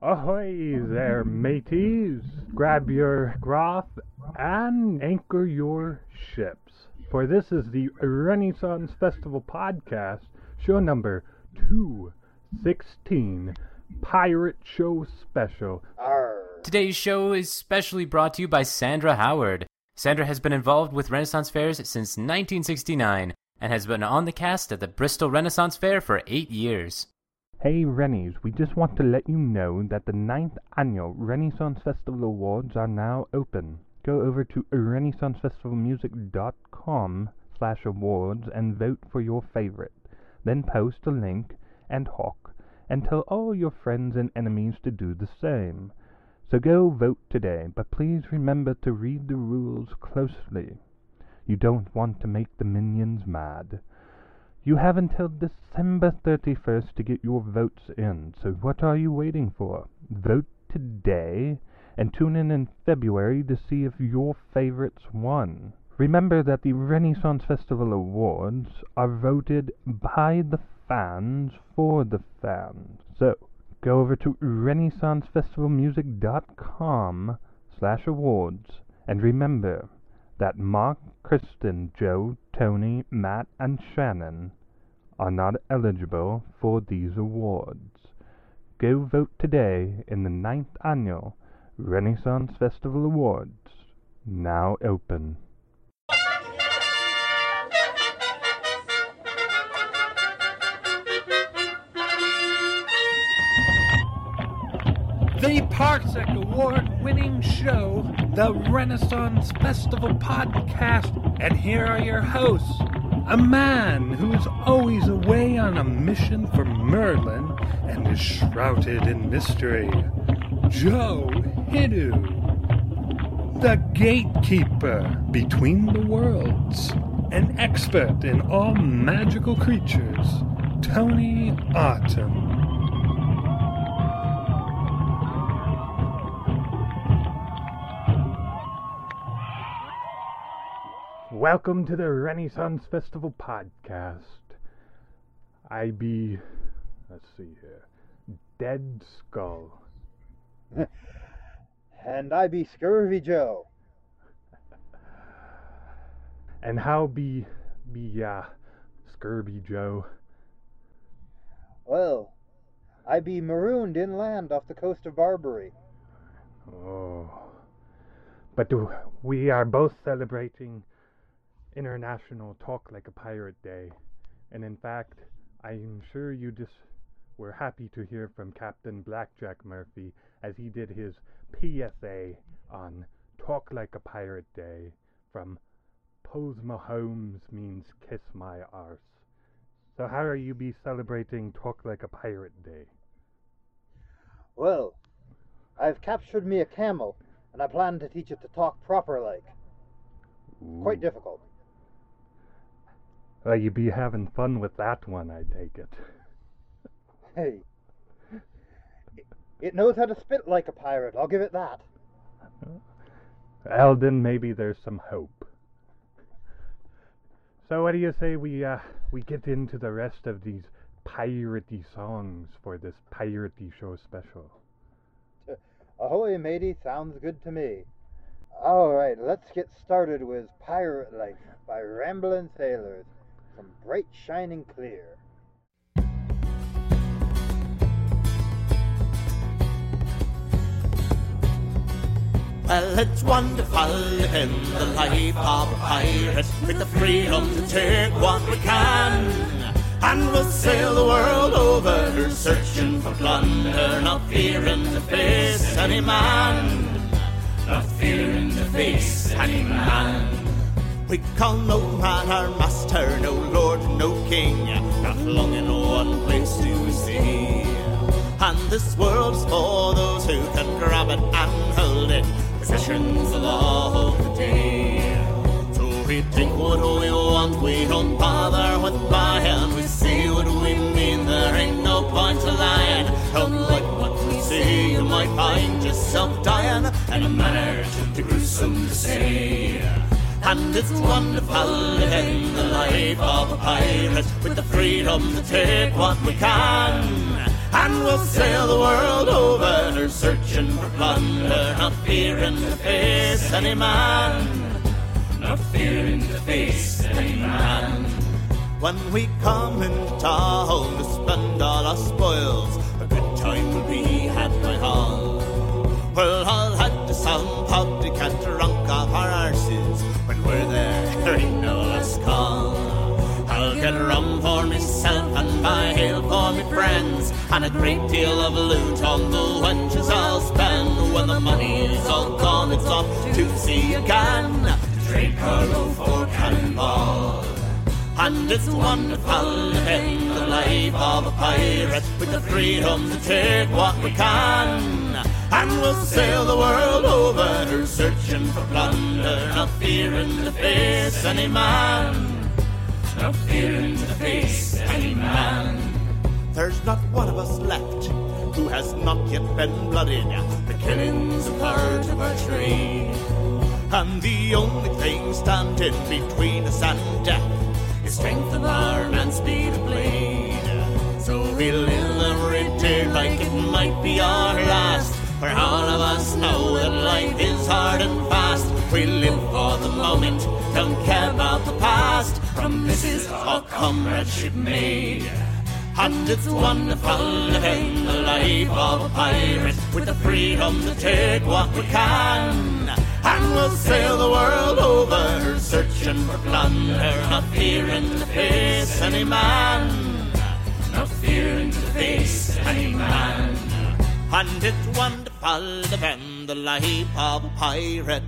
Ahoy there, mateys! Grab your broth and anchor your ships. For this is the Renaissance Festival Podcast, show number 216, Pirate Show Special. Arr. Today's show is specially brought to you by Sandra Howard. Sandra has been involved with Renaissance Fairs since 1969 and has been on the cast at the Bristol Renaissance Fair for 8 years. Hey Rennies, we just want to let you know that the 9th Annual Renaissance Festival Awards are now open. Go over to renaissancefestivalmusic.com/awards and vote for your favorite. Then post a link and hawk and tell all your friends and enemies to do the same. So go vote today, but please remember to read the rules closely. You don't want to make the minions mad. You have until December 31st to get your votes in, so what are you waiting for? Vote today, and tune in February to see if your favorites won. Remember that the Renaissance Festival Awards are voted by the fans for the fans. So, go over to renaissancefestivalmusic.com/awards, and remember that Mark, Kristen, Joe, Tony, Matt, and Shannon are not eligible for these awards. Go vote today in the 9th Annual Renaissance Festival Awards, now open. The Parsec Award-winning show, the Renaissance Festival Podcast, and here are your hosts. A man who is always away on a mission for Merlin and is shrouded in mystery, Joe Hidu. The gatekeeper between the worlds, an expert in all magical creatures, Tony Autumn. Welcome to the Renaissance Festival Podcast. Let's see here, Dead Skull. And I be Scurvy Joe. And how be Scurvy Joe? Well, I be marooned inland off the coast of Barbary. Oh. But we are both celebrating International Talk Like a Pirate Day, and in fact, I'm sure you just were happy to hear from Captain Blackjack Murphy as he did his PSA on Talk Like a Pirate Day from Pose Mahomes means kiss my arse. So how are you be celebrating Talk Like a Pirate Day? Well, I've captured me a camel, and I plan to teach it to talk proper like. Ooh. Quite difficult. Well, you be having fun with that one, I take it. Hey. It knows how to spit like a pirate, I'll give it that. Well, then maybe there's some hope. So what do you say we get into the rest of these piratey songs for this piratey show special? Ahoy, matey, sounds good to me. Alright, let's get started with Pirate Life by Ramblin' Sailors from Bright Shining Clear. Well, it's wonderful living the life of a pirate with the freedom to take what we can. And we'll sail the world over, searching for plunder, not fearing to face any man. Not fearing to face any man. We call no man our master, no lord, no king, not long in one place to see. And this world's for those who can grab it and hold it, possessions of all of the day. So we think what we want, we don't bother with buying. We see what we mean, there ain't no point to lying. Don't like what we see, you might find yourself dying in a manner too gruesome to say. And it's wonderful living the life of a pirate with the freedom to take what we can. And we'll sail the world over, searching for plunder, not fearing to face any man, not fearing to face any man. When we come into town to spend all our spoils, a good time will be had by all. Well, I'll have to sound public and drunk off our arses. When we're there ain't no last call. I'll get rum for myself and buy ale for me friends, and a great deal of loot on the wenches I'll spend. When the money's all gone, it's off to sea again, to trade cargo for Cannonball. And it's wonderful living the life of a pirate, with the freedom to take what we can. And we'll sail the world over, searching for plunder, not fearing to face any man, not fearing to face any man. There's not one of us left who has not yet been blooded. The killing's a part of our trade, and the only thing standing between us and death is strength of arm and speed of blade. So we live every day like it might be our last, for all of us know that life is hard and fast. We live for the moment, don't care about the past. From this is our comradeship made. And it's wonderful living the life of a pirate, with the freedom to take what we can. And we'll sail the world over, searching for plunder, not fearing to face any man, not fearing to face any man. And it's wonderful living the life of a pirate.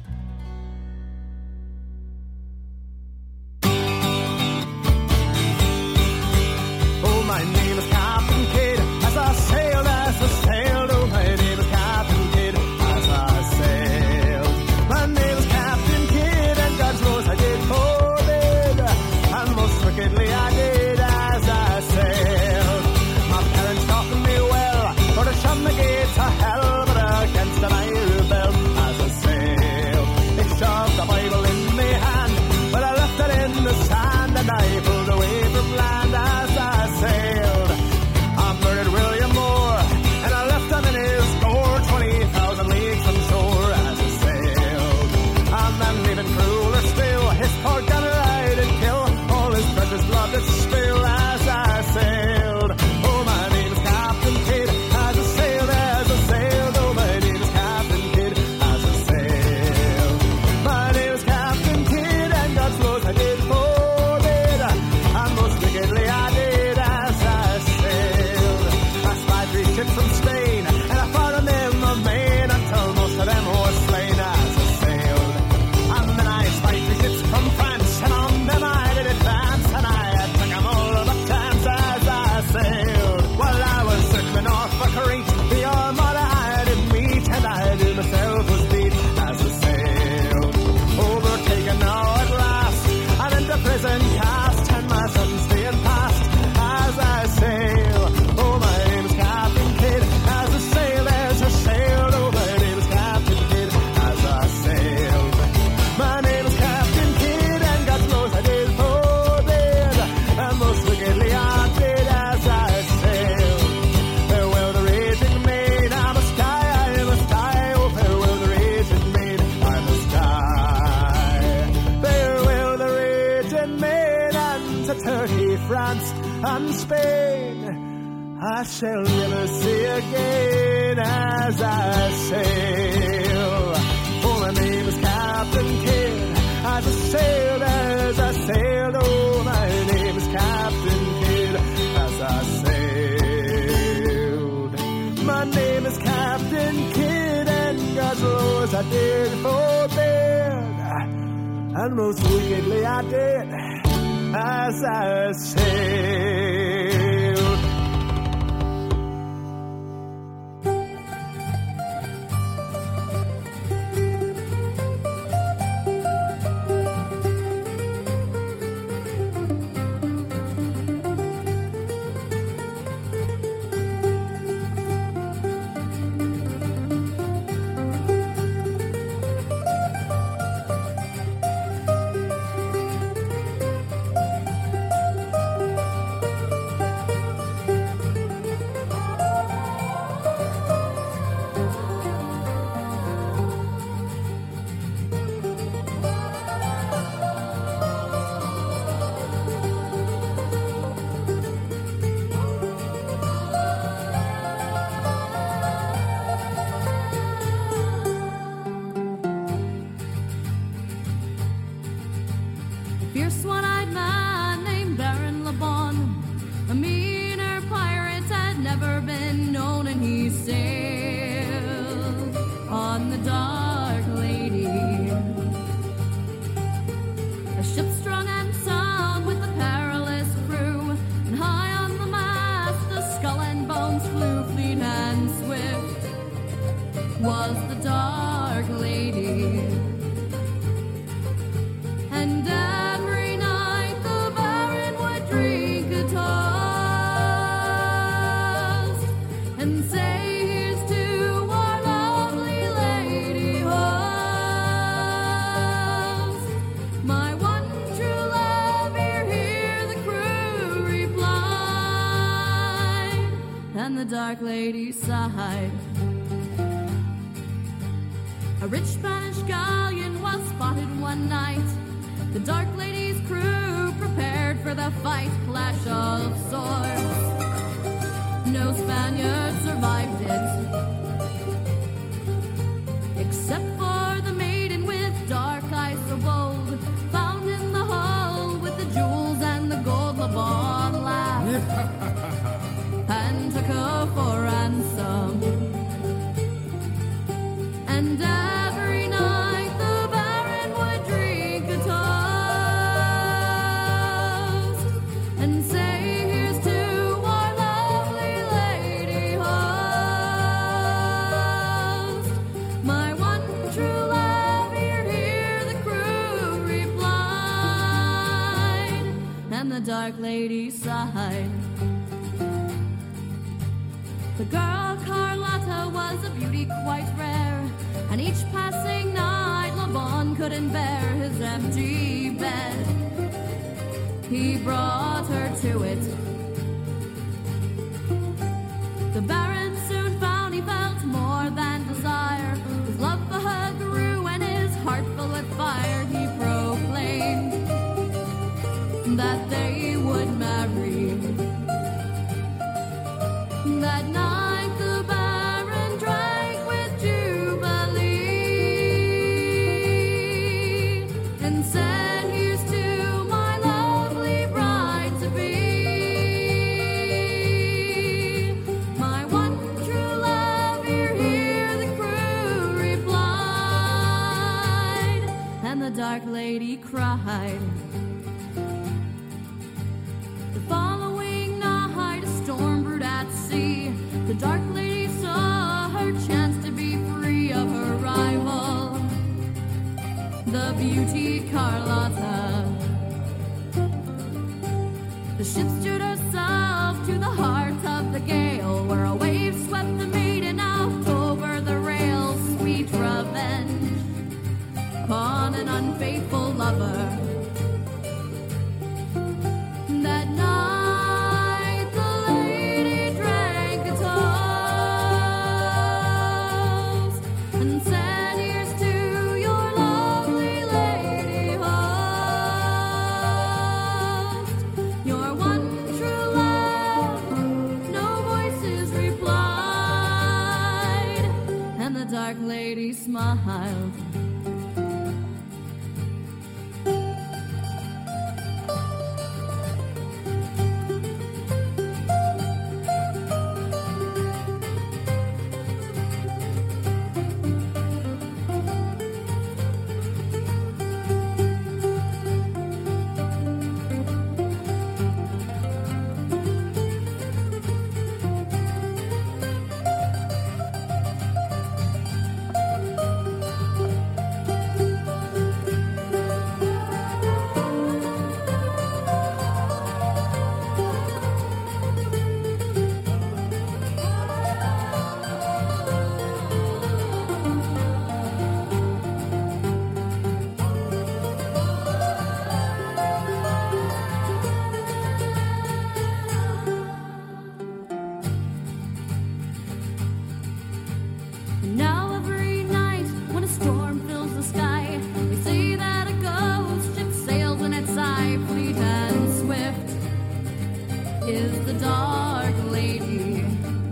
Oh, my name is Captain Kidd, as I sailed, oh, my name is Captain Kidd, as I sailed. My name is Captain Kidd, and God knows I did forbid, and most wickedly I did as I sailed. My parents taught me well, for to shun the gates of hell, but against them I rebelled as I sailed. They shoved the Bible in my hand, but I left it in the sand, and I pulled away from land as I sailed. I murdered William Moore, and I left him in his gore, 20,000 leagues from shore as I sailed. And then even crueler still, his poor gunner I did kill, all his precious blood did spill as I sailed. Oh, my name is Captain Kidd, as I sailed, oh, my name is Captain Kidd, as I sailed. My name is Captain Kidd, and God's laws I did forbid, and most wickedly I did as I sailed. I spied 3 ships from Spain, and I fought on them in the main, until most of them were slain as I sailed. And then I spied 3 ships from France, and on them I did advance, and I took them all of the times as I sailed. While I was circling off for Crete, the armada I did meet, and I did myself was beat as I sailed. Overtaken now at last, and into prison cast, and my son staying past as I sail. Oh, my name is Captain Kidd, as I sailed, oh, my name is Captain Kidd, as I sailed. My name is Captain Kidd, and God knows I did forbid, and most wickedly I did as I sailed. Farewell the raging maid, I must die, oh, farewell the raging maid, I must die. Farewell the raging maid, and to Turkey, France, and Spain I shall never see again as I sail. Oh, my name is Captain Kidd, as I sailed, oh, my name is Captain Kidd, as I sailed. My name is Captain Kidd, and God's laws I did forbid, and most wickedly I did as I sailed. was the Dark Lady. And every night the Baron would drink a toast and say, "Here's to our lovely lady host." "My one true love, hear the crew replied." And the Dark Lady sighed. A rich Spanish galleon was spotted one night. The Dark Lady's crew prepared for the fight. Clash of swords. No Spaniard survived it, except for the maiden with dark eyes so bold, found in the hull with the jewels and the gold. LeBon laughed and took her for ransom. And every night the Baron would drink a toast and say, "Here's to our lovely lady host." "My one true love, hear the crew replied." And the Dark Lady sighed. The girl Carlotta was a beauty quite rare, and each passing night LeBon couldn't bear his empty bed. He brought her to it. The Baron soon found he felt more than desire. His love for her grew and his heart full with fire. He proclaimed that they would marry. That night the Baron drank with jubilee and said, "Here's to my lovely bride-to-be." "My one true love, hear the crew replied." And the Dark Lady cried. The following night a storm brewed at sea. The Dark Lady saw her chance to be free of her rival, the beauty Carlotta. The ship stood herself to the heart of the gale, where a wave swept the maiden out over the rail. Sweet revenge upon an unfaithful lover. That night the lady drank a toast and said, "Here's to your lovely lady host. Your one true love." No voices replied, and the Dark Lady smiled. Now every night when a storm fills the sky, they say that a ghost ship sails in its eye. Fleet and swift is the Dark Lady,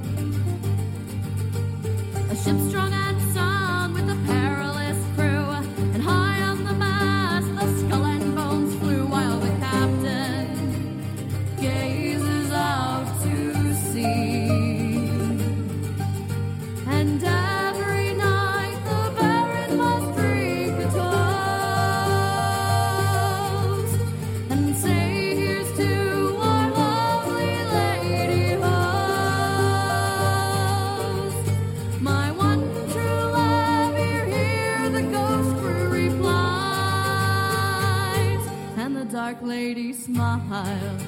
a ship strong and sound with a perilous crew, and high on the mast the skull and bones flew, while the captain gazes out to sea. And every night the Baron must drink a toast and say, "Here's to our lovely lady host. My one true black lady smiles.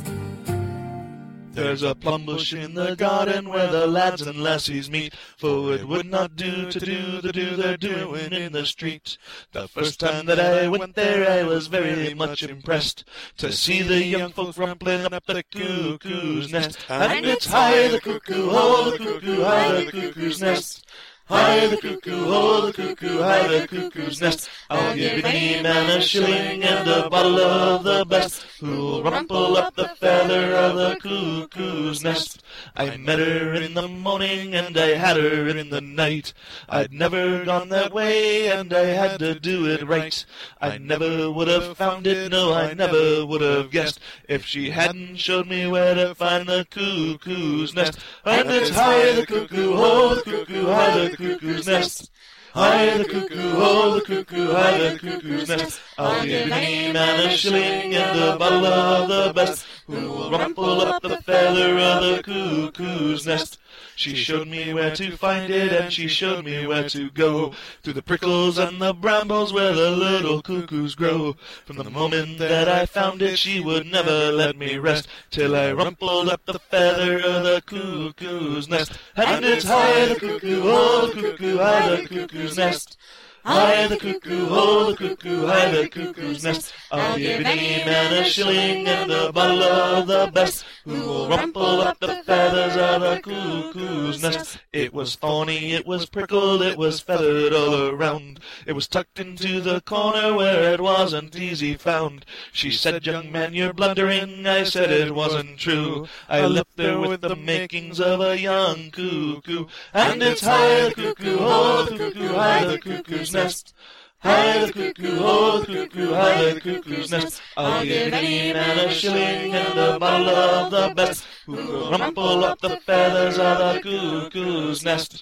There's a plum bush in the garden where the lads and lassies meet, for it would not do to do the do they're doing in the street. The first time that I went there I was very much impressed to see the young folk rumpling up the cuckoo's nest. And it's high the cuckoo, oh the cuckoo, high the cuckoo's nest. High the cuckoo, oh the cuckoo, high the cuckoo's nest. I'll give any man a shilling and a bottle of the best, who'll rumple up the feather of the cuckoo's nest. I met her in the morning and I had her in the night. I'd never gone that way and I had to do it right. I never would have found it, no, I never would have guessed, if she hadn't showed me where to find the cuckoo's nest. And it's high the cuckoo, oh the cuckoo, high the cuckoo's nest. High the cuckoo, oh the cuckoo, high the cuckoo's nest. I'll give any man a shilling and a bottle of the best, who'll rumple up the feather of the cuckoo's nest. She showed me where to find it and she showed me where to go, through the prickles and the brambles where the little cuckoos grow. From the moment that I found it she would never let me rest, till I rumpled up the feather of the cuckoo's nest. And it's high the cuckoo, oh the cuckoo, high the cuckoo's nest. High the cuckoo, oh the cuckoo, high the cuckoo's nest. I'll give any man a shilling and a bottle of the best, who'll rumple up the feathers of the cuckoo's nest. It was thorny, it was prickled, it was feathered all around. It was tucked into the corner where it wasn't easy found. She said, young man, you're blundering. I said it wasn't true. I left there with the makings of a young cuckoo. And it's high the cuckoo, oh the cuckoo, high the cuckoo's nest. High the cuckoo, oh the cuckoo, high the cuckoo's nest. I'll give any man a shilling and a bottle of the best, who'll rumple up the feathers of the cuckoo's nest.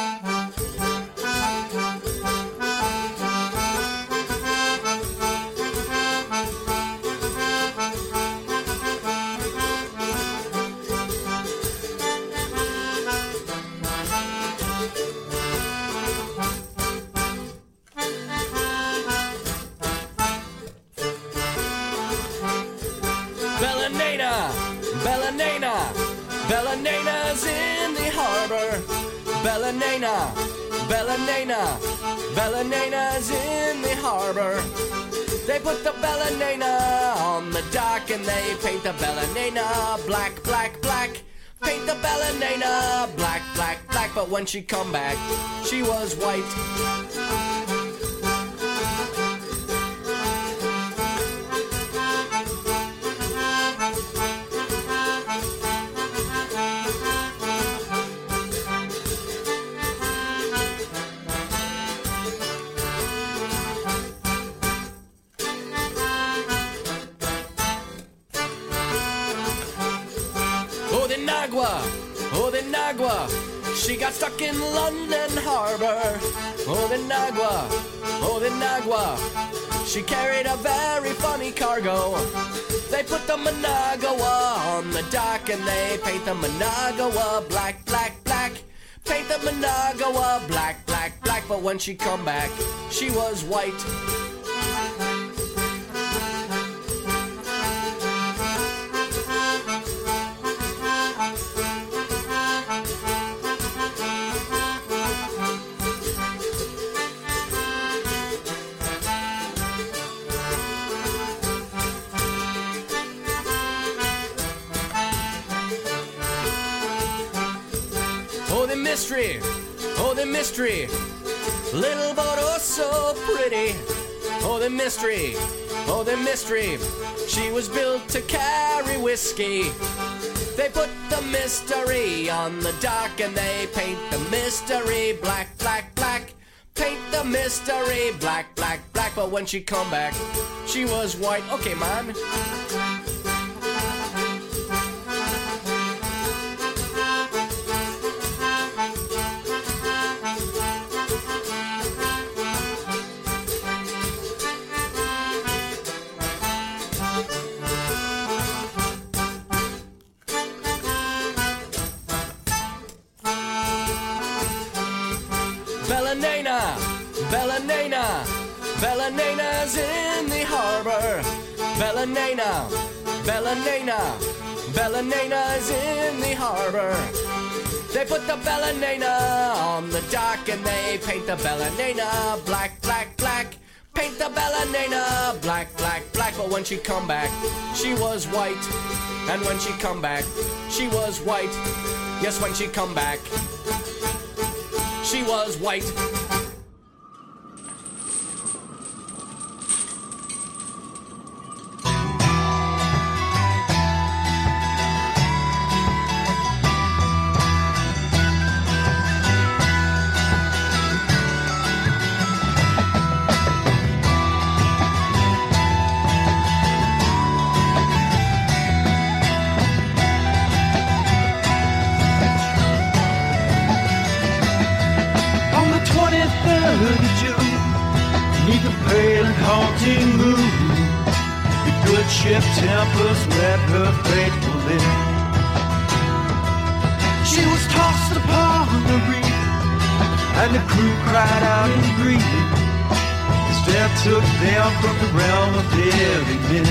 Bellanana's in the harbor. Bellanana, Bellanana, Bellanana's in the harbor. They put the Bellanana on the dock and they paint the Bellanana black, black, black. Paint the Bellanana black, black, black. But when she come back, she was white. Oh, the Nagua, she got stuck in London Harbor. Oh, the Nagua, oh, the Nagua, she carried a very funny cargo. They put the Managawa on the dock and they paint the Managawa black, black, black. Paint the Managawa black, black, black. But when she come back, she was white. Mystery, oh the mystery, little but oh so pretty. Oh the mystery, oh the mystery, she was built to carry whiskey. They put the mystery on the dock and they paint the mystery black, black, black. Paint the mystery black, black, black. But when she come back, she was white. Okay, man. Bellanana, Bellanana's in the harbor. Bellanena, Bellanena, Bellanina's in the harbor. They put the Bellanena on the dock and they paint the Bellanena black, black, black. Paint the Bellanena black, black, black. But when she come back, she was white. And when she come back, she was white. Yes, when she come back, she was white. Ship Tempest met her faithfully. She was tossed upon the reef, and the crew cried out in grief. His death took them from the realm of the living.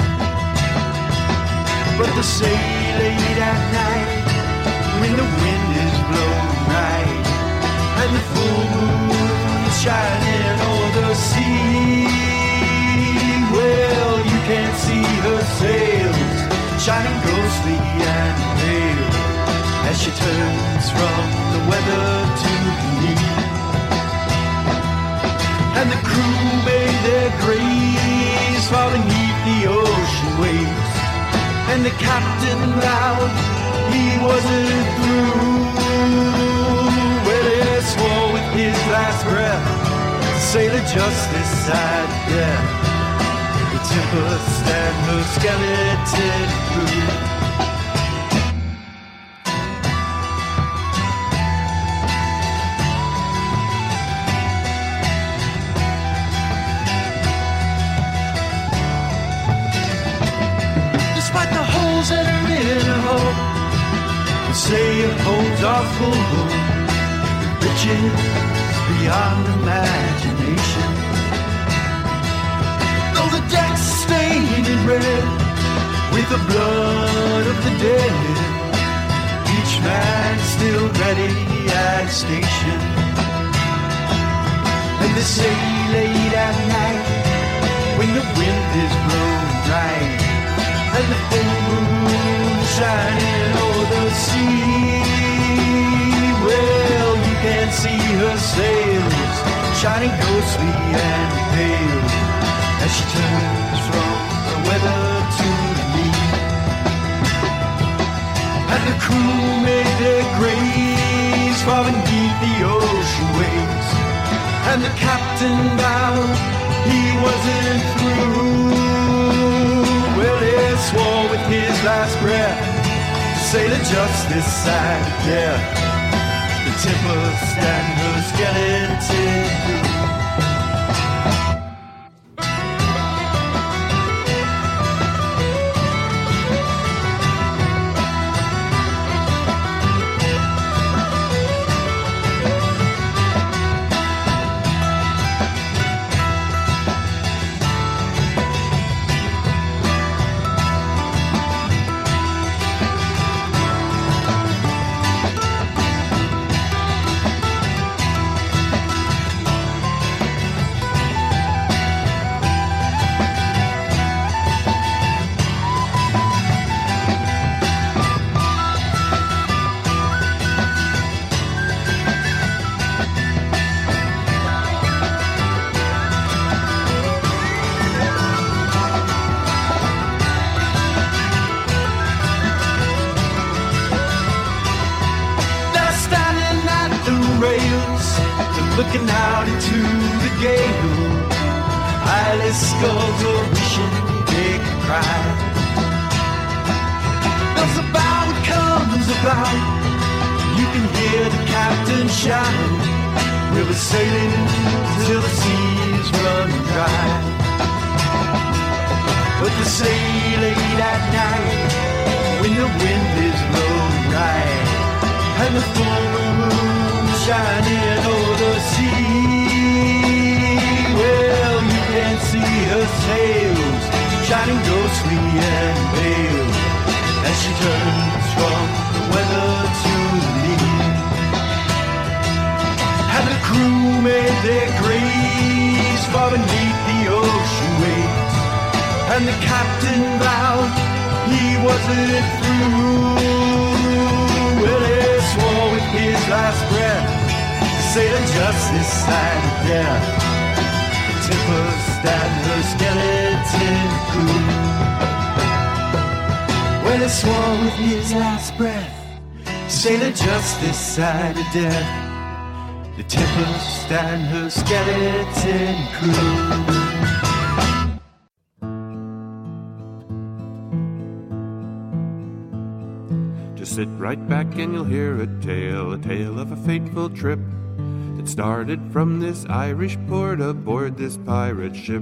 But the sail late at night, when the wind is blowing right, and the full moon is shining over the sea. Well, you can see her sails shining ghostly and pale as she turns from the weather to the need. And the crew made their graves far beneath the ocean waves. And the captain vowed he wasn't through. Well, he swore with his last breath to sail it just this side of death. The tempest and her skeleton crew. Despite the holes that are in her hull, the sail holds our full moon, riches beyond imagination. Though the deck's stained in red with the blood of the dead, each man still ready at his station. And they sail late at night when the wind is blowing right, and the full moon shining over the sea. Well, you can see her sails shining ghostly and pale as she turns from the weather to the need. And the crew made their graves far beneath the ocean waves. And the captain vowed he wasn't through. Well, he swore with his last breath to sail it just this side of death. The tempest and her skeleton crew. Looking out into the gale, eyeless skulls are wishing they could cry. As the bow comes about, you can hear the captain shout, we'll be sailing till the seas run dry. But the sail late at night, when the wind is blowing right, and the full moon shining over the sea. Well, you can see her sails shining ghostly and pale as she turns from the weather to the lead. And the crew made their graves far beneath the ocean waves, and the captain vowed he wasn't through. Well, he swore with his last breath to sail just this side of death, the Tempest and her skeleton crew. Well, he swore with his last breath to sail just this side of death, the Tempest and her skeleton crew. Sit right back and you'll hear a tale of a fateful trip that started from this Irish port aboard this pirate ship.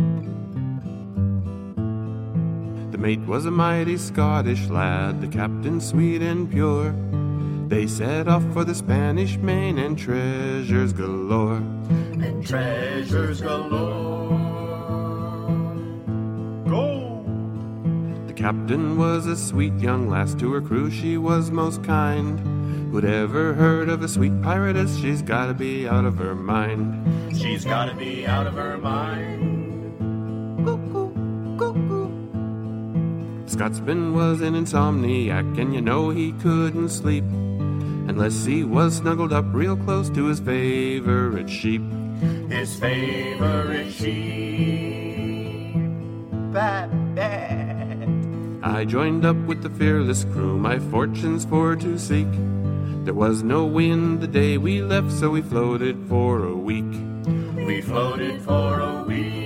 The mate was a mighty Scottish lad, the captain sweet and pure. They set off for the Spanish Main and treasures galore. And treasures galore. Go! The captain was a sweet young lass, to her crew she was most kind. Who'd ever heard of a sweet piratess? She's gotta be out of her mind. She's gotta be out of her mind. Cuckoo, cuckoo. The Scotsman was an insomniac, and you know he couldn't sleep unless he was snuggled up real close to his favorite sheep. His favorite sheep. Bad. I joined up with the fearless crew, my fortunes for to seek. There was no wind the day we left, so we floated for a week. We floated for a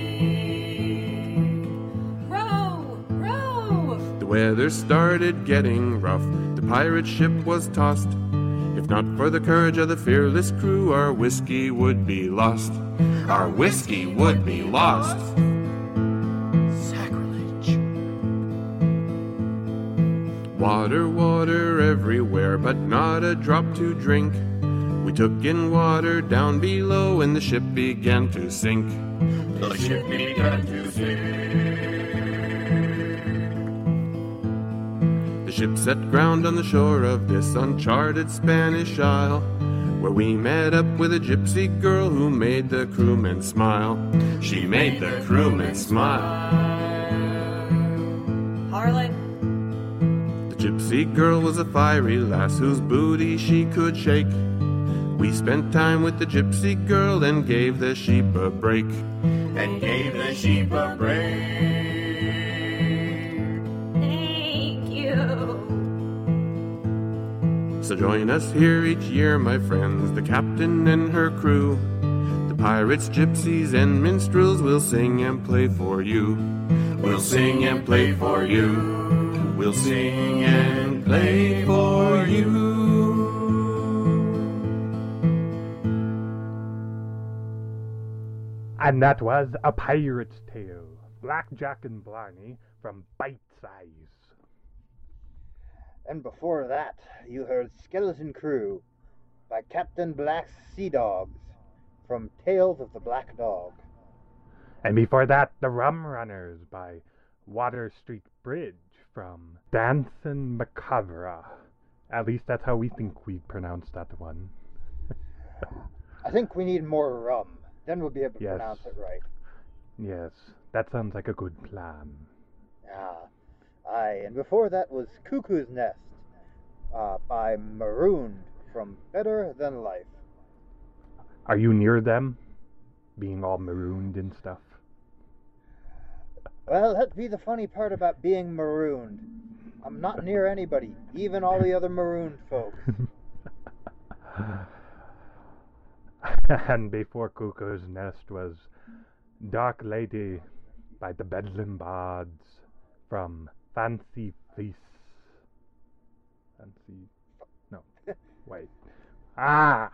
week. Row! Row! The weather started getting rough, the pirate ship was tossed. If not for the courage of the fearless crew, our whiskey would be lost. Our whiskey would be lost. Water, water everywhere, but not a drop to drink. We took in water down below and the ship began to sink. The ship began to sink. The ship set ground on the shore of this uncharted Spanish isle, where we met up with a gypsy girl who made the crewmen smile. She made the crewmen smile. Harlan. Gypsy girl was a fiery lass whose booty she could shake. We spent time with the gypsy girl and gave the sheep a break. And gave the sheep a break. Thank you. So join us here each year, my friends, the captain and her crew. The pirates, gypsies, and minstrels will sing and play for you. We'll sing and play for you. We'll sing and play for you. And that was A Pirate's Tale, Black Jack and Blarney from Bite Size. And before that, you heard Skeleton Crew by Captain Black's Sea Dogs from Tales of the Black Dog. And before that, The Rum Runners by Water Street Bridge from Dancin' Macabre. At least that's how we think we pronounce that one. I think we need more rum. Then we'll be able to Yes. pronounce it right. Yes, that sounds like a good plan. Ah, aye. And before that was Cuckoo's Nest by Marooned from Better Than Life. Are you near them? Being all marooned and stuff? Well, that'd be the funny part about being marooned. I'm not near anybody, even all the other marooned folks. And before Cuckoo's Nest was Dark Lady by the Bedlam Bards from Fancy Fleece. Fancy... No. Wait. Ah!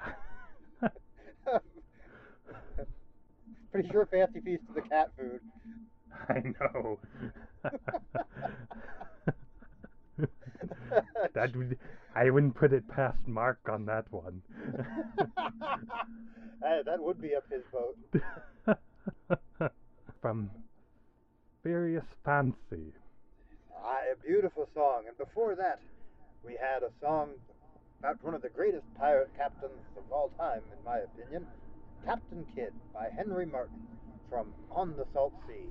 Pretty sure Fancy Feast is the cat food. I know. That would, I wouldn't put it past Mark on that one. That would be up his boat. From Furious Fancy. A beautiful song. And before that, we had a song about one of the greatest pirate captains of all time, in my opinion, Captain Kidd by Henry Martin from On the Salt Sea.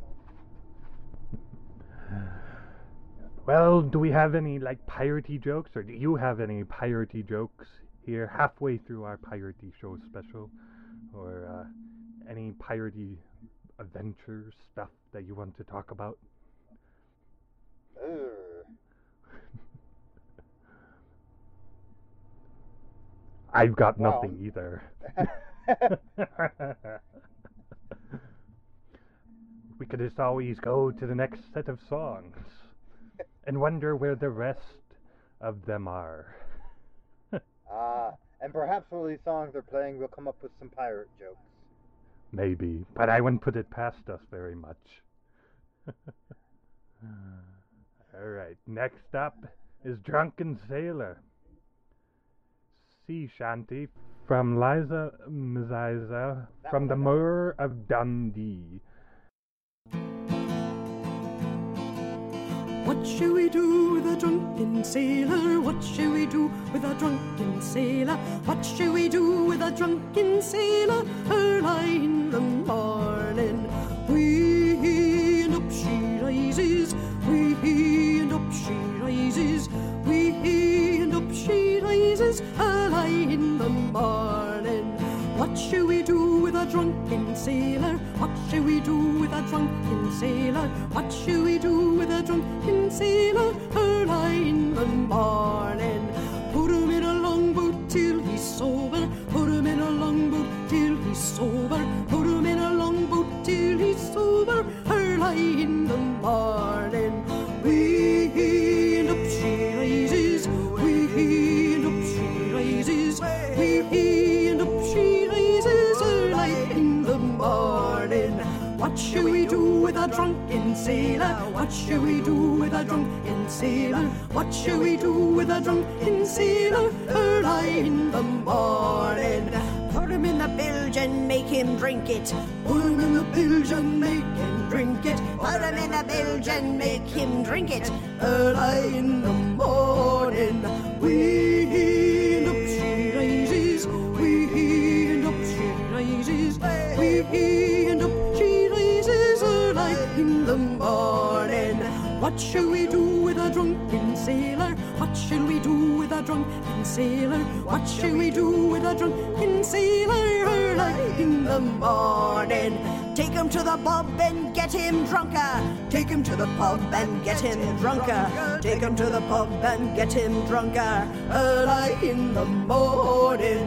Well, do we have any, piratey jokes, or do you have any piratey jokes here halfway through our piratey show special? Or any piratey adventure stuff that you want to talk about? I've got nothing either. We could just always go to the next set of songs and wonder where the rest of them are. And perhaps while these songs are playing, we'll come up with some pirate jokes. Maybe, but I wouldn't put it past us very much. Alright, next up is Drunken Sailor. Sea Shanty from Liza Mziza from the Moor of Dundee. What shall we do with a drunken sailor? What shall we do with a drunken sailor? What shall we do with a drunken sailor? Early in the morning, wee and up she rises, wee and up she rises, wee and up she rises, early in the morning. What shall we do with a drunken sailor? What shall we do with a drunken sailor? What shall we do with a drunken sailor? Early in the morning. Put him in a longboat till he's sober. Put him in a longboat till he's sober. Put him in a longboat till he's sober. Early in the morning. Wee and up she rises. Wee and up she rises. Wee and up she rises. Early in the morning. What shall we do with a drunken sailor? What shall we do with a drunken sailor? What shall we do with a drunken sailor? Early in the morning. Put him in the bilge and make him drink it. Put him in the bilge and make him drink it. Put him in the bilge and make him drink it. Early in the morning. Wee and up she rises. Wee and up she rises. Wee and up she rises early in the morning. What shall we do with a drunken sailor? What shall we do with a drunken sailor? What shall we do with a drunken sailor early in the morning? Take him to the pub and get him drunker. Take him to the pub and get him drunker. Take him to the pub and get him drunker early in the morning.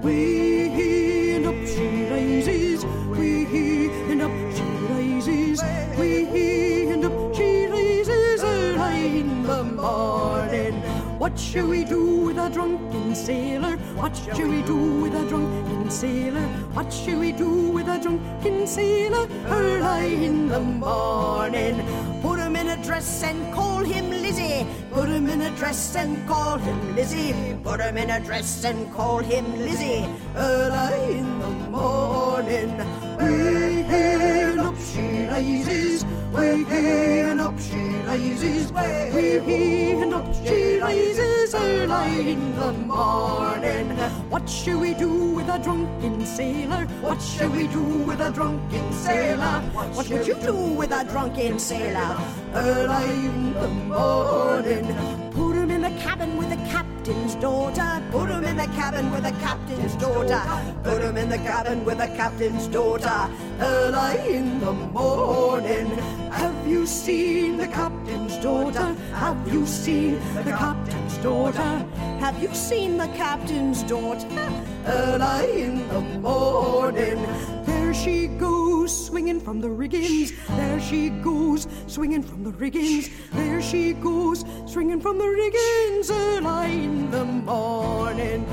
Wee and up she rises. Wee and up she rises. Wee and up she rises early in the morning. What shall we do with a drunken sailor? What shall we do with a drunken sailor? What shall we do with a drunken sailor early in the morning? Put him in a dress and call him Lizzie. Put him in a dress and call him Lizzie. Put him in a dress and call him Lizzie early in the morning. Wee and up she rises. Wee and up she rises. Wee and up she rises early in the morning. What shall we do with a drunken sailor? What shall we do with a drunken sailor? What would you do with a drunken sailor early in the morning? Put him in the cabin with the captain's daughter. Put him in the cabin with the captain's daughter. Put him in the cabin with the captain's daughter early in the morning. Have you seen the captain's daughter? Have you seen the captain's daughter? Have you seen the captain's daughter early in the morning? There she goes, swinging from the riggings. There she goes, swinging from the riggings. There she goes, swinging from the riggings early in the morning.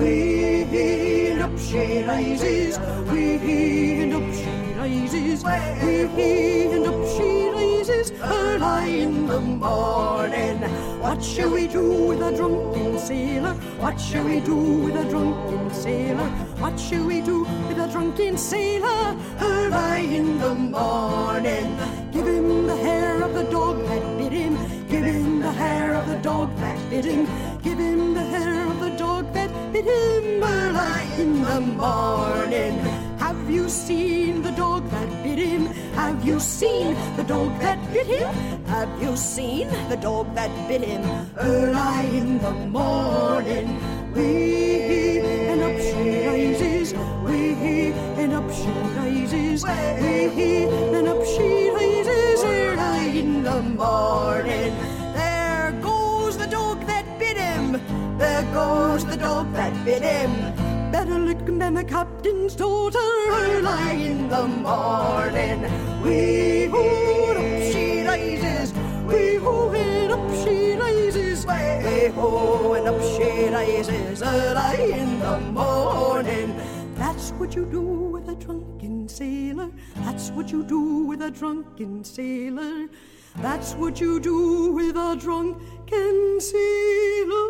Wee and up she rises. Wee and up she rises. Wee and up she rises rises early in the morning. What shall we do with a drunken sailor? What shall we do with a drunken sailor? What shall we do with a drunken sailor early in the morning? Give him the hair of the dog that bit him. Give him the hair of the dog that bit him. Give him the hair of the dog that bit him early in the morning. Have you seen the dog that bit him? Have you seen the dog that bit him? Have you seen the dog that bit him early in the morning? Wee, and up she rises. Wee, and up she rises. Wee, and up she rises early in the morning. There goes the dog that bit him. There goes the dog that bit him. Better looking than the captain's daughter early in the morning. Wee-hoo, and up she rises. Wee-hoo, and up she rises. Wee-hoo, and up she rises early in the morning. That's what you do with a drunken sailor. That's what you do with a drunken sailor. That's what you do with a drunken sailor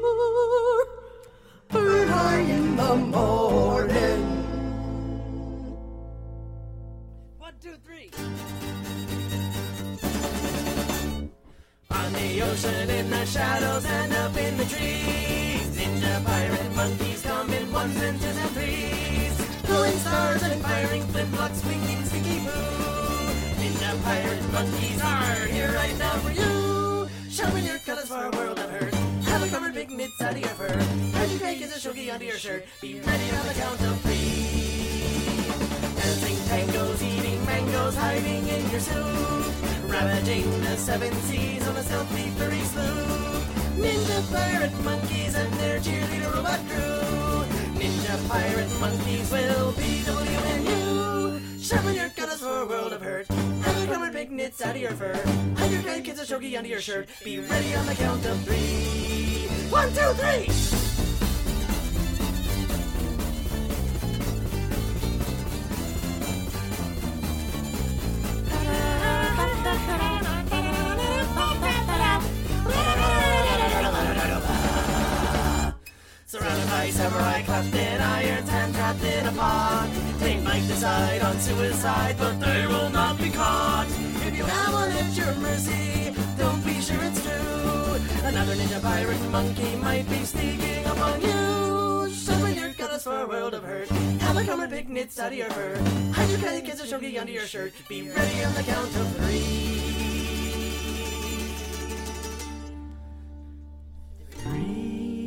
early in the morning. 1, 2, 3. On the ocean, in the shadows, and up in the trees, ninja pirate monkeys come in ones and twos and threes, throwing stars and firing flint-locks, winking stinky poo. Ninja pirate monkeys are here right now for you. Sharpen your colors for a world of hurt. Have a covered big mitts out of your fur. As you take is a shogi under your shirt. Be ready on the count of 3. Dancing tangos, eating mangoes, hiding in your soup. Ravaging the 7 seas on a stealthy furry sloop. Ninja pirate monkeys and their cheerleader robot crew. Ninja pirate monkeys will BWNU. Sharpen your cutters for a world of hurt. Have a covered big knits out of your fur. Hide your great kids a shogi under your shirt. Be ready on the count of 3. 1, 2, 3. Surrounded by samurai clapped in irons and trapped in a pot. They might decide on suicide, but they will not be caught. If you have one at your mercy, don't be sure it's true. Another ninja pirate monkey might be sneaking up on you. Sharpen your cutters for a world of hurt. Have a covered big knits out of your fur. Hide your kitty kids a shogi under your shirt. Be ready on the count of 3. 3.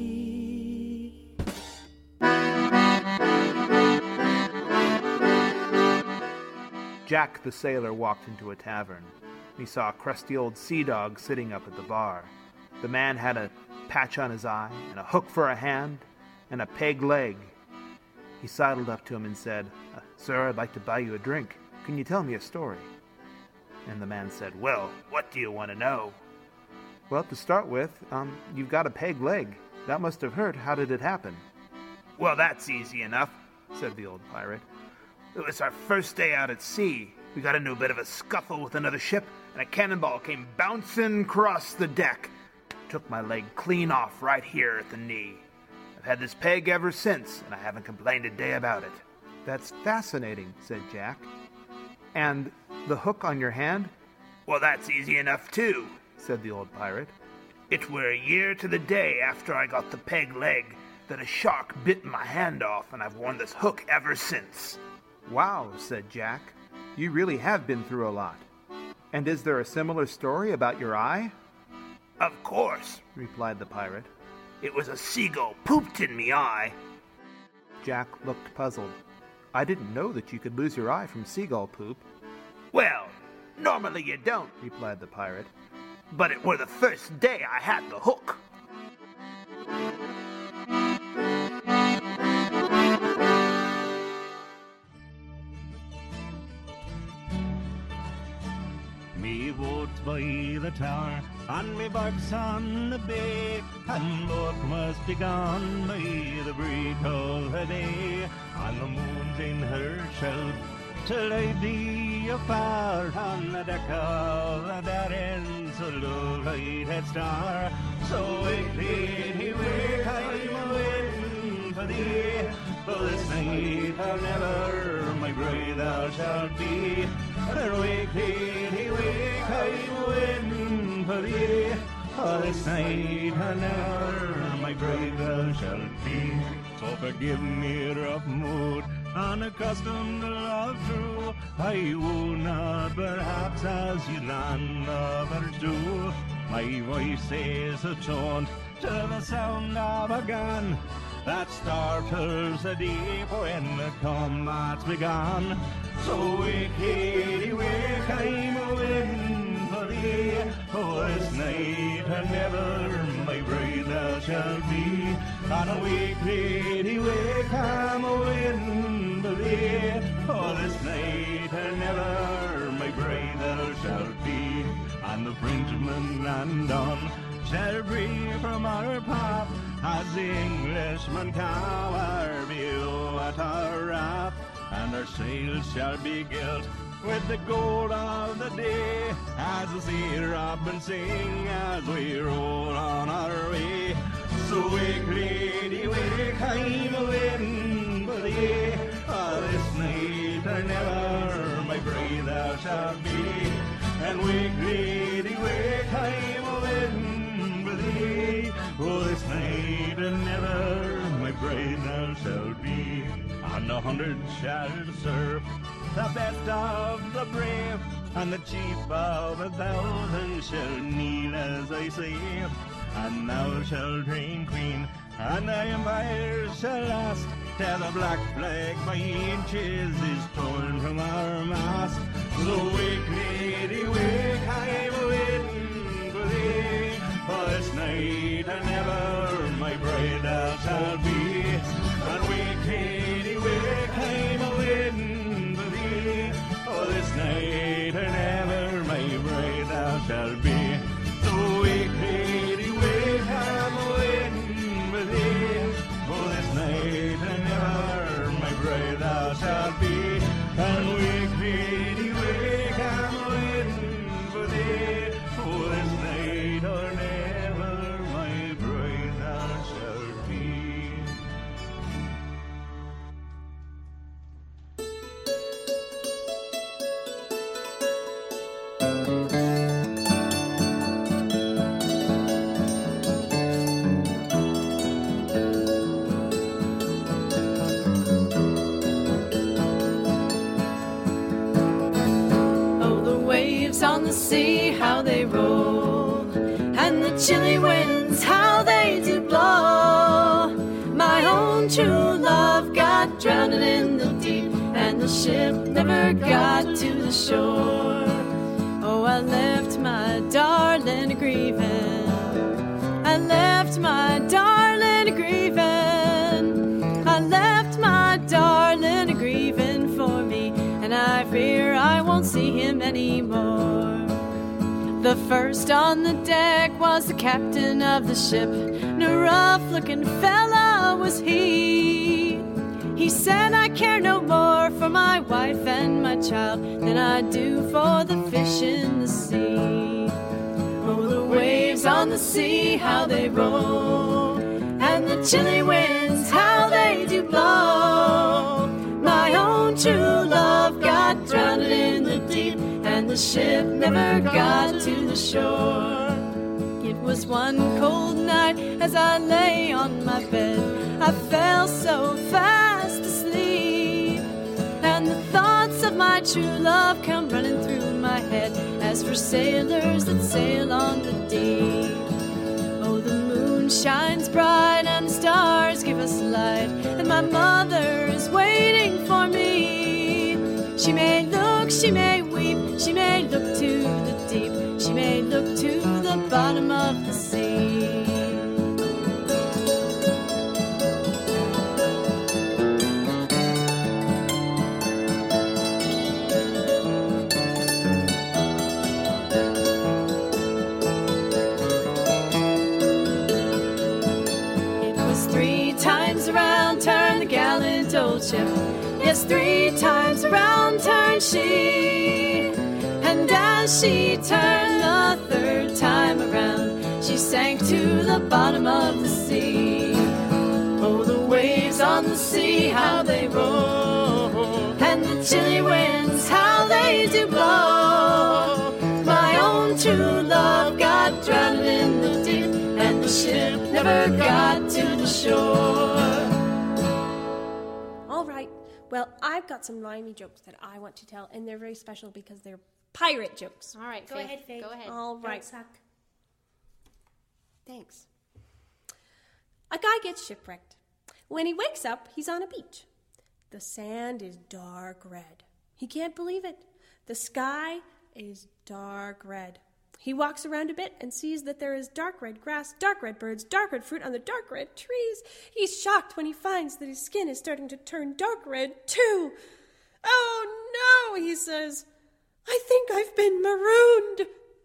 Jack the sailor walked into a tavern. He saw a crusty old sea dog sitting up at the bar. The man had a patch on his eye, and a hook for a hand, and a peg leg. He sidled up to him and said, "Sir, I'd like to buy you a drink. Can you tell me a story?" And the man said, "Well, what do you want to know?" "Well, to start with, you've got a peg leg. That must have hurt. How did it happen?" "Well, that's easy enough," said the old pirate. "It was our first day out at sea. We got into a bit of a scuffle with another ship, and a cannonball came bouncing across the deck. Took my leg clean off right here at the knee. I've had this peg ever since, and I haven't complained a day about it." "That's fascinating," said Jack. "And the hook on your hand?" "Well, that's easy enough, too," said the old pirate. "It were a year to the day after I got the peg leg that a shark bit my hand off, and I've worn this hook ever since." "Wow," said Jack. "You really have been through a lot. And is there a similar story about your eye?" "Of course," replied the pirate. "It was a seagull pooped in me eye." Jack looked puzzled. "I didn't know that you could lose your eye from seagull poop." "Well, normally you don't," replied the pirate. "But it were the first day I had the hook." Me boat's by the tower, and me bark's on the bay, and both must be gone by the break of the day. And the moon's in her shelf, till I thee afar on the deck of the Darren, so low light star. So wakely he wake, I'm waiting for thee. For this night I'll never, my bride, thou shalt be. For wakely he wake, I'm waiting for thee. For this night I'll never, my bride, thou shalt be. So forgive me rough mood, unaccustomed to love true. I woo not perhaps as you land lovers do. My voice says a chaunt to the sound of a gun that startles the deep when the combat's begun. So wake, Katie, wake, I'm waiting for thee. For this night and never, my bride, thou shalt be. On wake, Katie, wake, I'm waiting for thee. For this night and never, my bride, thou shalt be. And the Frenchman and Don shall breathe from our path as the Englishman cower below at our wrath. And our sails shall be gilt with the gold of the day, as the sea robin sing as we roll on our way. So wake, lady, wake, I'm waiting for thee. For this night or never, my bride, thou shalt be. And wake, lady, wake, I'm waiting for thee. For this night and never, my bride, thou shalt be. And 100 shall serve the best of the brave, and the chief of 1,000 shall kneel as I say. And thou shalt reign queen, and thy empire shall last, till the black flag by inches is torn from our mast. So wake, lady, wake, I'm waiting for thee. For this night and never, my bride, thou shalt be. And wake, lady, wake, I'm waiting for thee. For this night and never, my bride, thou shalt be. So wake, lady, wake, I'm waiting for thee. For this night and never, my bride, thou shalt be. And wake, lady, wake, I'm waiting for thee. For this night or never, my bride, thou shalt be. On the sea, how they roll, and the chilly winds, how they do blow. My own true love got drowned in the deep, and the ship never got to the shore. Oh, I left my darling grieving. I left my darling grieving. I left my darling grieving for me, and I fear I won't see him anymore. The first on the deck was the captain of the ship, and a rough-looking fella was he. He said, I care no more for my wife and my child than I do for the fish in the sea. Oh, the waves on the sea, how they roll, and the chilly winds, how they do blow. My own true love got drowned in the deep, and the ship never got to the shore. It was one cold night as I lay on my bed, I fell so fast asleep, and the thoughts of my true love come running through my head, as for sailors that sail on the deep. Oh, the moon shines bright and the stars give us light, and my mother is waiting for me. She may look, she may weep, she may look to the deep, she may look to the bottom of the sea. It was 3 times around, turn the gallant old ship. Yes, 3 times around, turn cried she. And as she turned the third time around, she sank to the bottom of the sea. Oh, the waves on the sea, how they roll, and the chilly winds, how they do blow. My own true love got drowned in the deep, and the ship never got to the shore. All right. Well, I've got some rhymey jokes that I want to tell, and they're very special because they're pirate jokes. All right, Go Faith. ahead, Faith. Go ahead. All Don't right. suck. Thanks. A guy gets shipwrecked. When he wakes up, he's on a beach. The sand is dark red. He can't believe it. The sky is dark red. He walks around a bit and sees that there is dark red grass, dark red birds, dark red fruit on the dark red trees. He's shocked when he finds that his skin is starting to turn dark red too. Oh no, he says, I think I've been marooned.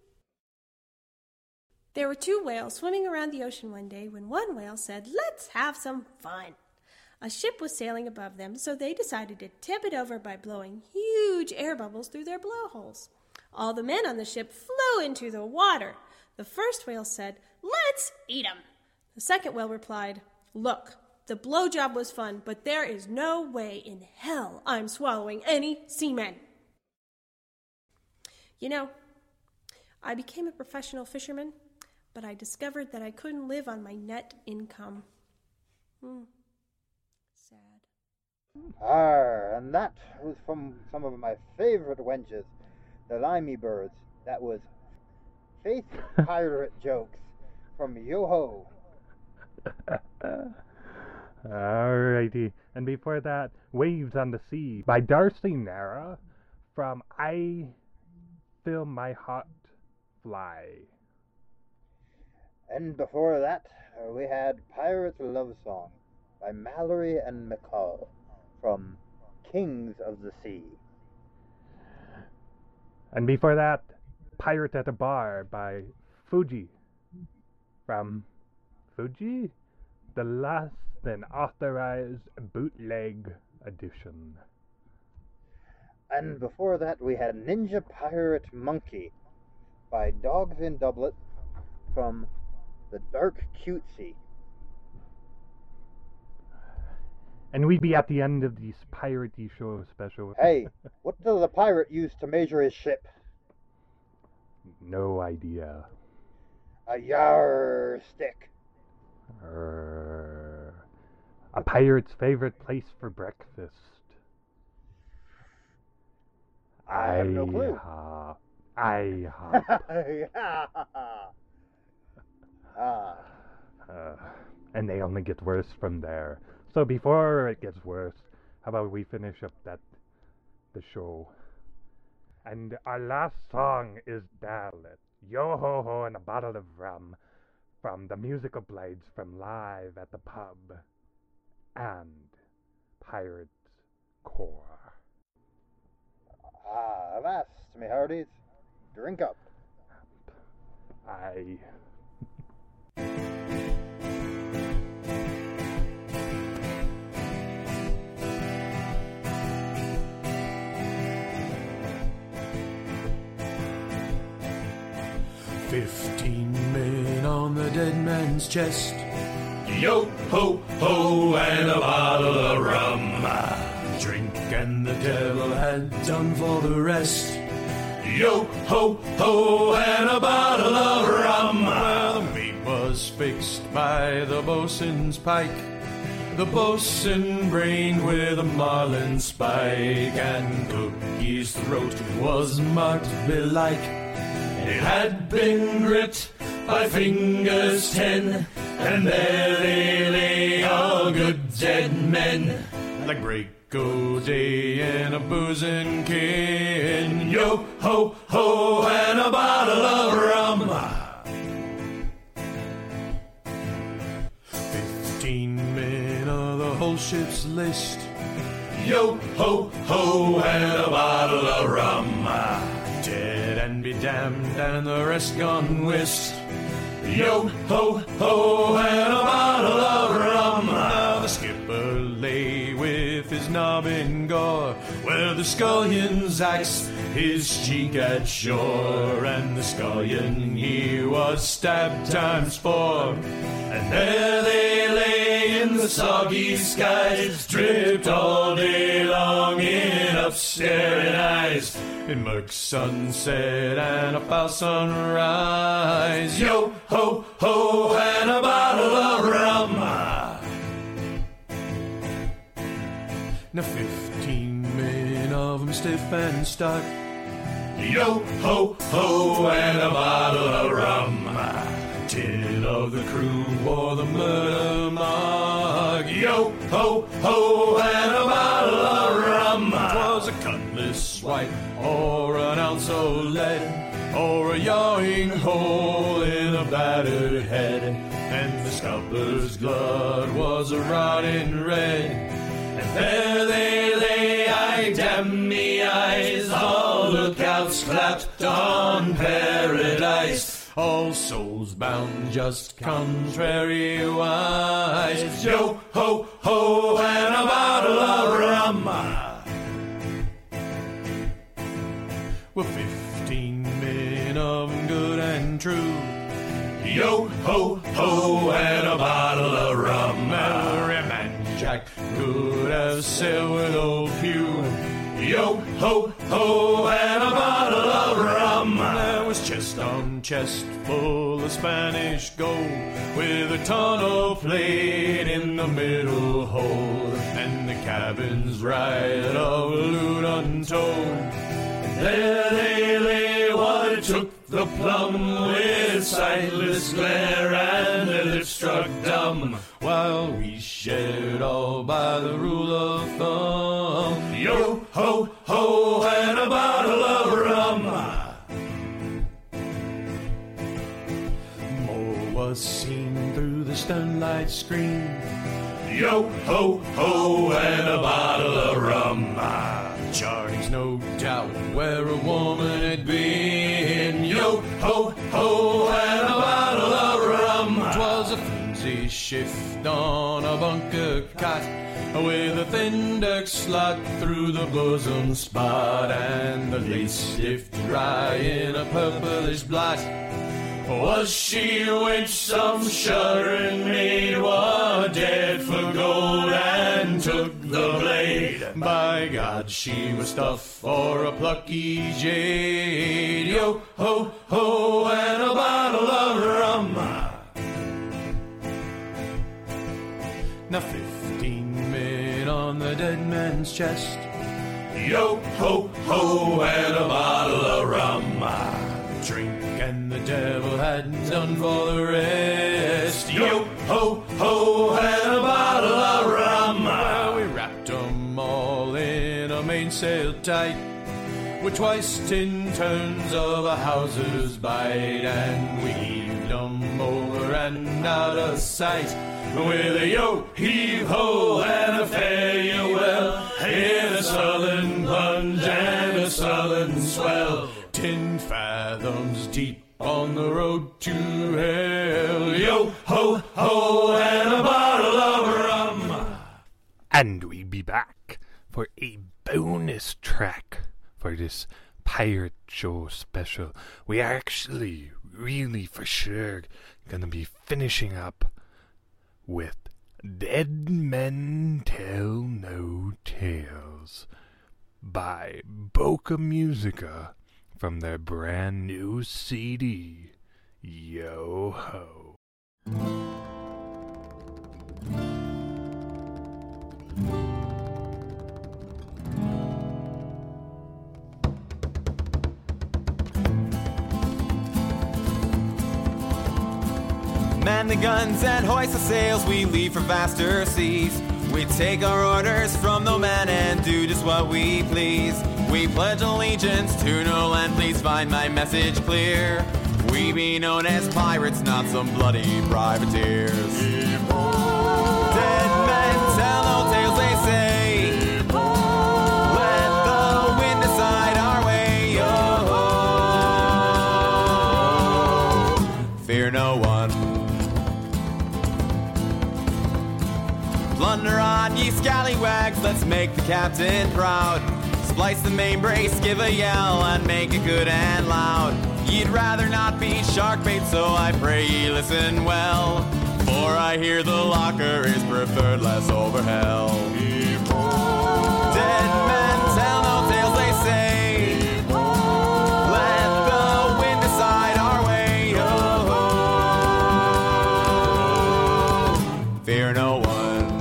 There were two whales swimming around the ocean one day when one whale said, let's have some fun. A ship was sailing above them, so they decided to tip it over by blowing huge air bubbles through their blowholes. All the men on the ship flew into the water. The first whale said, let's eat 'em. The second whale replied, look, the blowjob was fun, but there is no way in hell I'm swallowing any seamen. You know, I became a professional fisherman, but I discovered that I couldn't live on my net income. Sad. And that was from some of my favorite wenches, the limey birds. That was Faith Pirate Jokes from Yo-Ho. Alrighty. And before that, Waves on the Sea by Darcy Nara from I Feel My Heart Fly. And before that, we had Pirate's Love Song by Mallory and McCall from Kings of the Sea. And before that, Pirate at a Bar by Fuji from Fuji, the last and authorized bootleg edition. And before that, we had Ninja Pirate Monkey by Dogs in Doublet from The Dark Cutesy. And we'd be at the end of this piratey show special. Hey, what does a pirate use to measure his ship? No idea. A yar stick. A pirate's favorite place for breakfast. I have no clue. And they only get worse from there. So before it gets worse, how about we finish up the show? And our last song is Ballad, Yo Ho Ho and a Bottle of Rum, from the Musical Blades from Live at the Pub and Pirates Core. Avast, me hearties. Drink up. Aye. Men on the dead man's chest. Yo ho ho and a bottle of rum. Drink and the devil had done for the rest. Yo ho ho and a bottle of rum. Well, the meat was fixed by the boatswain's pike. The boatswain brained with a marlin spike, and Cookie's throat was marked belike. It had been gripped by fingers 10, and there they lay all good dead men. Like break o' day in a boozing kin. Yo ho ho and a bottle of rum. 15 men of the whole ship's list. Yo ho ho and a bottle of rum. Dead and be damned, and the rest gone whist. Yo ho ho and a bottle of rum. Now the skipper lay with his knob in gore, where the scullion's axed his cheek at shore, and the scullion he was stabbed times 4. And there they lay in the soggy skies, dripped all day long in upstaring eyes, in murk sunset and a foul sunrise. Yo ho ho and a bottle of rum. Now 15 men of 'em stiff and stark. Yo ho ho and a bottle of rum. 10 of the crew wore the murder mark. Yo ho ho and a bottle of rum. 'Twas a cutlass white or an ounce of lead, or a yawing hole in a battered head, and the scalper's blood was a rotting red. And there they lay, I damn me eyes, all lookouts clapped on paradise, all souls bound just contrary wise. Yo ho ho and a bottle of rum. Well, 15 men of 'em good and true. Yo ho ho and a bottle of rum. Every man Jack could have sailed with old Hugh. Yo ho ho and a bottle of rum. There was chest on chest full of Spanish gold, with a ton of plate in the middle hold, and the cabins right of loot untold. There they lay, what took the plum, with sightless glare and their lips struck dumb, while we shared all by the rule of thumb. Yo ho ho and a bottle of rum. More was seen through the sternlight screen. Yo ho ho and a bottle of rum. Charlie's no doubt where a woman had been. Yo ho ho and a bottle of rum. 'Twas a flimsy shift on a bunker cot, with a thin dark slot through the bosom spot, and the lace stiff dry in a purplish blot. Was she a wench, some shuddering maid, was dead for gold and took the blade? By God, she was stuff for a plucky jade. Yo ho ho and a bottle of rum. Now 15 men on the dead man's chest. Yo ho ho and a bottle of rum. Drink and the devil had done for the rest. Yo ho ho and a bottle of rum. Well, we wrapped 'em all in a mainsail tight, with twice 10 turns of a hawser's bight, and we heaved 'em over and out of sight, with a yo heave ho and a farewell, in a southern plunge and a southern swell, 10 fathoms deep on the road to hell. Yo ho ho and a bottle of rum. And we be back for a bonus track for this Pirate Show special. We are actually, really for sure, gonna be finishing up with Dead Men Tell No Tales by Boca Musica from their brand new CD, Yo Ho. Man the guns and hoist the sails, we leave for vaster seas. We take our orders from no man and do just what we please. We pledge allegiance to no land, please find my message clear. We be known as pirates, not some bloody privateers. Dead men tell no tales, they say. Let the wind decide our way. Oh, fear no one. Plunder on, ye scallywags, let's make the captain proud. Splice the main brace, give a yell, and make it good and loud. Ye'd rather not be shark bait, so I pray ye listen well. For I hear the locker is preferred less over hell. Dead men tell no tales, they say. Let the wind decide our way. Oh, fear no one.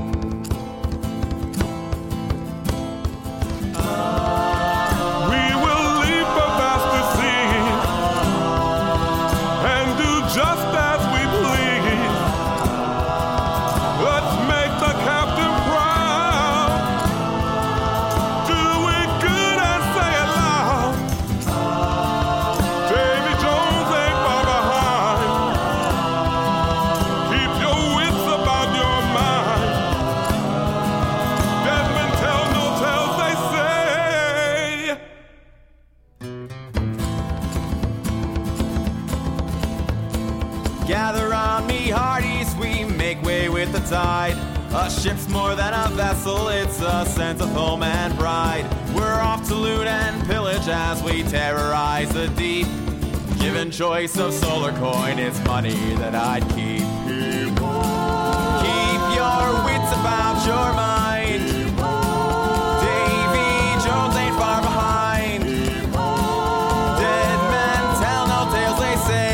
Gather round me, hearties, we make way with the tide. A ship's more than a vessel, it's a sense of home and pride. We're off to loot and pillage as we terrorize the deep. Given choice of solar coin, it's money that I'd keep. Keep your wits about your mind. Davy Jones ain't far behind. Dead men tell no tales, they say.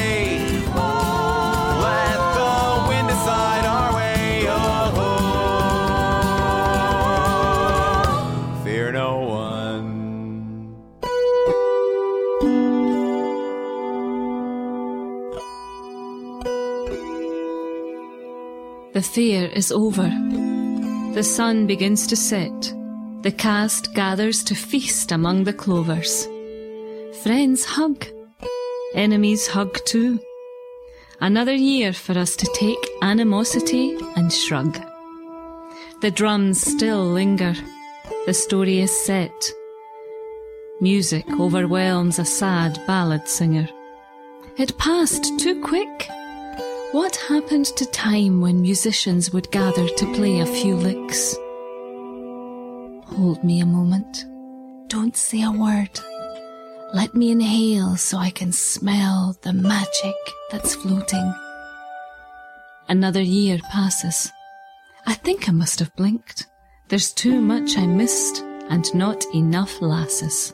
The fair is over. The sun begins to set. The cast gathers to feast among the clovers. Friends hug. Enemies hug too. Another year for us to take animosity and shrug. The drums still linger. The story is set. Music overwhelms a sad ballad singer. It passed too quick. What happened to time when musicians would gather to play a few licks? Hold me a moment. Don't say a word. Let me inhale so I can smell the magic that's floating. Another year passes. I think I must have blinked. There's too much I missed and not enough lasses.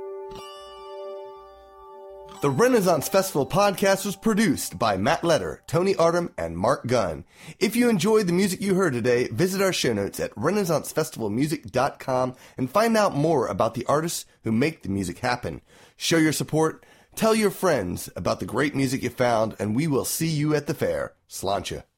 The Renaissance Festival podcast was produced by Matt Letter, Tony Artem, and Mark Gunn. If you enjoyed the music you heard today, visit our show notes at renaissancefestivalmusic.com and find out more about the artists who make the music happen. Show your support, tell your friends about the great music you found, and we will see you at the fair. Sláinte.